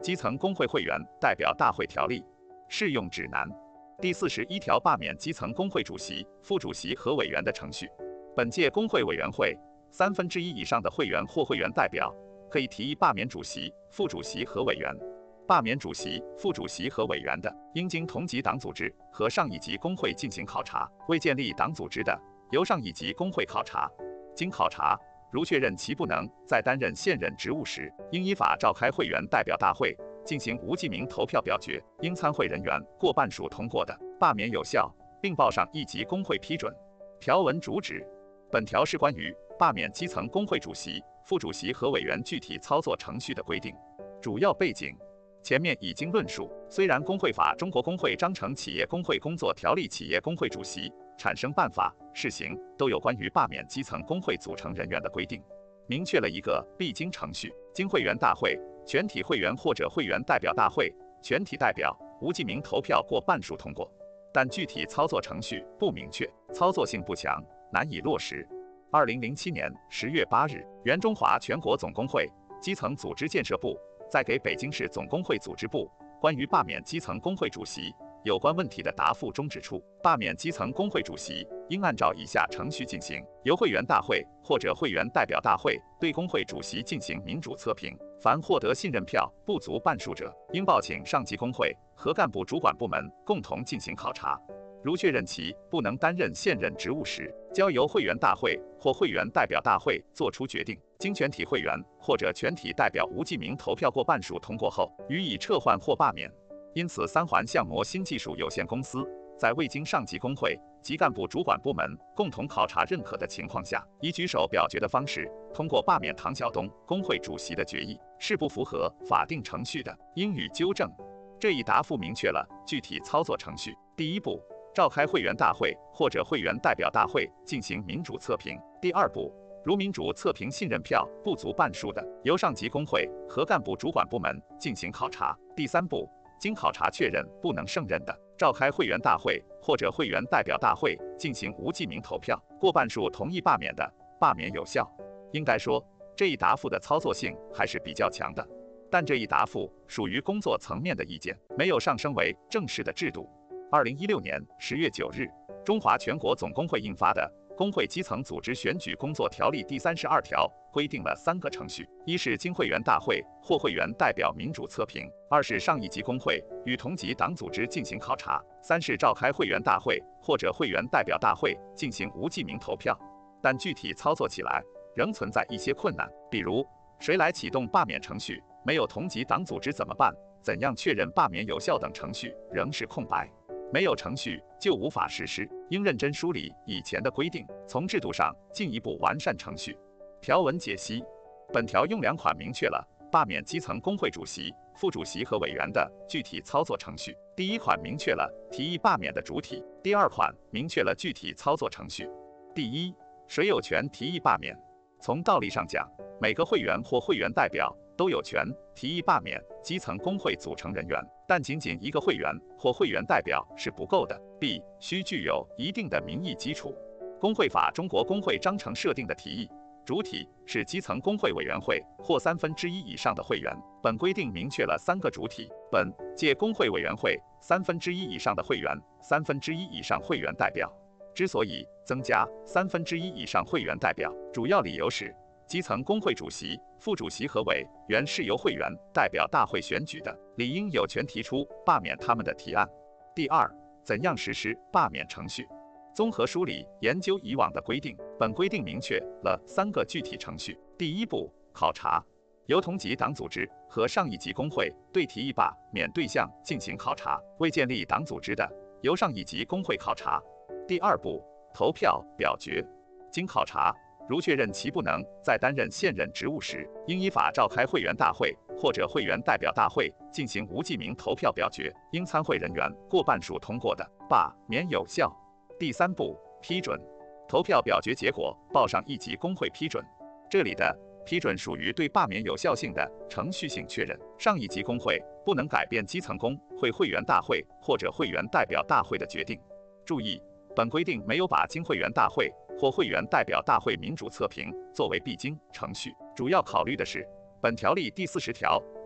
基层工会会员代表大会条例》适用指南第41条罢免基层工会主席、副主席和委员的程序。本届工会委员会1/3以上的会员或会员代表可以提议罢免主席、副主席和委员。罢免主席、副主席和委员的，应经同级党组织和上一级工会进行考察；未建立党组织的，由上一级工会考察。经考察，如确认其不能再担任现任职务时，应依法召开会员代表大会进行无记名投票表决，应参会人员过半数通过的，罢免有效，并报上一级工会批准。条文主旨：本条是关于罢免基层工会主席、副主席和委员具体操作程序的规定。主要背景前面已经论述，虽然工会法、中国工会章程、企业工会工作条例、企业工会主席产生办法试行都有关于罢免基层工会组成人员的规定，明确了一个必经程序，经会员大会、全体会员或者会员代表大会全体代表无记名投票过半数通过，但具体操作程序不明确，操作性不强，难以落实。2007年10月8日，原中华全国总工会基层组织建设部在给北京市总工会组织部关于罢免基层工会主席有关问题的答复中指出，罢免基层工会主席应按照以下程序进行：由会员大会或者会员代表大会对工会主席进行民主测评，凡获得信任票不足半数者，应报请上级工会和干部主管部门共同进行考察。如确认其不能担任现任职务时，交由会员大会或会员代表大会作出决定，经全体会员或者全体代表无记名投票过半数通过后，予以撤换或罢免。因此，三环相模新技术有限公司在未经上级工会及干部主管部门共同考察认可的情况下，以举手表决的方式通过罢免唐晓东工会主席的决议，是不符合法定程序的，应予纠正。这一答复明确了具体操作程序：第一步，召开会员大会或者会员代表大会进行民主测评；第二步，如民主测评信任票不足半数的，由上级工会和干部主管部门进行考察；第三步，经考察确认不能胜任的，召开会员大会或者会员代表大会进行无记名投票，过半数同意罢免的，罢免有效。应该说，这一答复的操作性还是比较强的，但这一答复属于工作层面的意见，没有上升为正式的制度。2016年10月9日，中华全国总工会印发的《工会基层组织选举工作条例》第32条规定了3个程序：一是经会员大会或会员代表民主测评；二是上一级工会与同级党组织进行考察；三是召开会员大会或者会员代表大会进行无记名投票。但具体操作起来仍存在一些困难，比如谁来启动罢免程序，没有同级党组织怎么办，怎样确认罢免有效等程序仍是空白。没有程序就无法实施，应认真梳理以前的规定，从制度上进一步完善程序。条文解析：本条用2款明确了罢免基层工会主席、副主席和委员的具体操作程序。第一款明确了提议罢免的主体，第二款明确了具体操作程序。第一，谁有权提议罢免？从道理上讲，每个会员或会员代表都有权提议罢免基层工会组成人员，但仅仅一个会员或会员代表是不够的，必须具有一定的民意基础。工会法、中国工会章程设定的提议主体是基层工会委员会或1/3以上的会员。本规定明确了3个主体：本届工会委员会1/3以上的会员，1/3以上会员代表。之所以增加1/3以上会员代表，主要理由是基层工会主席、副主席和委员是由会员代表大会选举的，理应有权提出罢免他们的提案。第二，怎样实施罢免程序？综合梳理研究以往的规定，本规定明确了3个具体程序。第一步，考察，由同级党组织和上一级工会对提议罢免对象进行考察，未建立党组织的，由上一级工会考察。第二步，投票表决，经考察，如确认其不能再担任现任职务时，应依法召开会员大会或者会员代表大会进行无记名投票表决，应参会人员过半数通过的，罢免有效。第三步，批准，投票表决结果报上一级工会批准。这里的批准属于对罢免有效性的程序性确认，上一级工会不能改变基层工会会员大会或者会员代表大会的决定。注意，本规定没有把经会员大会或会员代表大会民主测评作为必经程序，主要考虑的是本条例第40条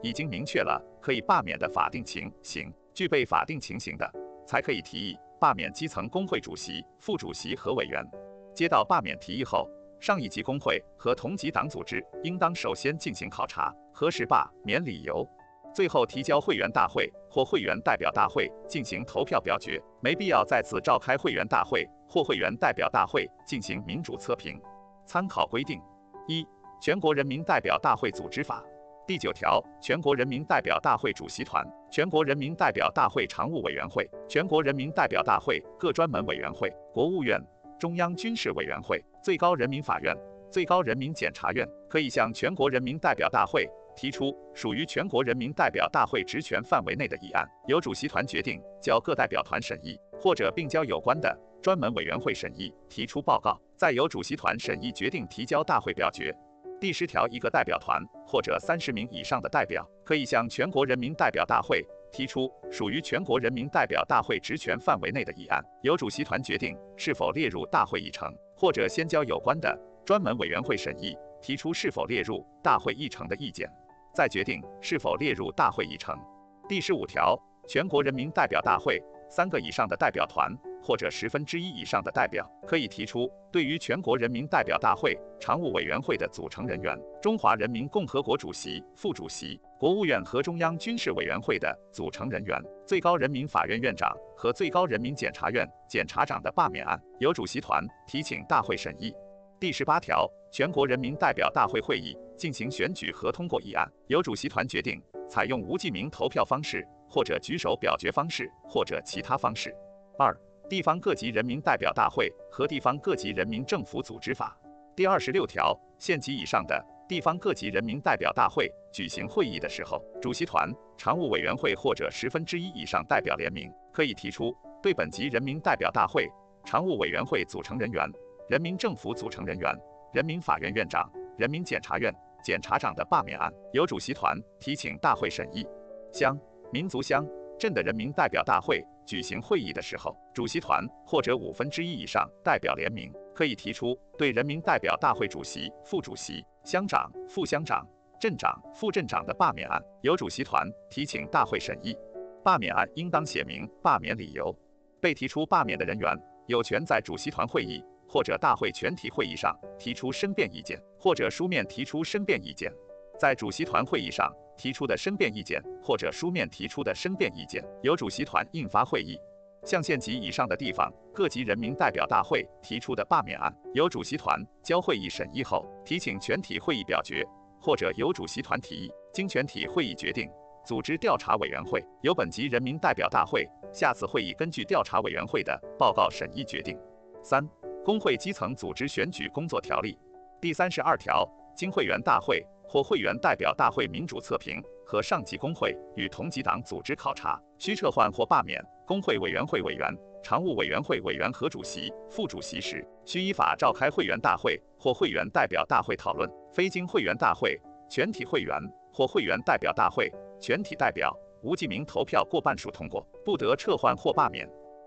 已经明确了可以罢免的法定情形，具备法定情形的，才可以提议罢免基层工会主席、副主席和委员。接到罢免提议后，上一级工会和同级党组织应当首先进行考察，核实罢免理由，最后提交会员大会或会员代表大会进行投票表决，没必要再次召开会员大会或会员代表大会进行民主测评。参考规定：一、全国人民代表大会组织法第9条，全国人民代表大会主席团、全国人民代表大会常务委员会、全国人民代表大会各专门委员会、国务院、中央军事委员会、最高人民法院、最高人民检察院可以向全国人民代表大会提出属于全国人民代表大会职权范围内的议案，由主席团决定交各代表团审议，或者并交有关的专门委员会审议，提出报告，再由主席团审议决定提交大会表决。第10条，一个代表团或者30名以上的代表，可以向全国人民代表大会提出属于全国人民代表大会职权范围内的议案，由主席团决定是否列入大会议程，或者先交有关的专门委员会审议，提出是否列入大会议程的意见，再决定是否列入大会议程。第15条，全国人民代表大会3个以上的代表团或者1/10以上的代表，可以提出对于全国人民代表大会常务委员会的组成人员、中华人民共和国主席、副主席、国务院和中央军事委员会的组成人员、最高人民法院院长和最高人民检察院检察长的罢免案，由主席团提请大会审议。第18条，全国人民代表大会会议进行选举和通过议案，由主席团决定采用无记名投票方式，或者举手表决方式，或者其他方式。2、地方各级人民代表大会和地方各级人民政府组织法第26条，县级以上的地方各级人民代表大会举行会议的时候，主席团、常务委员会或者1/10以上代表联名，可以提出对本级人民代表大会、常务委员会组成人员、人民政府组成人员、人民法院院长、人民检察院检察长的罢免案，由主席团提请大会审议。乡、民族乡、镇的人民代表大会举行会议的时候，主席团或者1/5以上代表联名，可以提出对人民代表大会主席、副主席、乡长、副乡长、镇长、副镇长的罢免案，由主席团提请大会审议。罢免案应当写明罢免理由。被提出罢免的人员有权在主席团会议或者大会全体会议上提出申辩意见，或者书面提出申辩意见。在主席团会议上提出的申辩意见或者书面提出的申辩意见，由主席团印发会议。向县级以上的地方各级人民代表大会提出的罢免案，由主席团交会议审议后，提请全体会议表决，或者由主席团提议，经全体会议决定，组织调查委员会，由本级人民代表大会下次会议根据调查委员会的报告审议决定。3、工会基层组织选举工作条例第32条，经会员大会或会员代表大会民主测评和上级工会与同级党组织考察，需撤换或罢免工会委员会委员、常务委员会委员和主席、副主席时，需依法召开会员大会或会员代表大会讨论，非经会员大会、全体会员或会员代表大会全体代表无记名投票过半数通过，不得撤换或罢免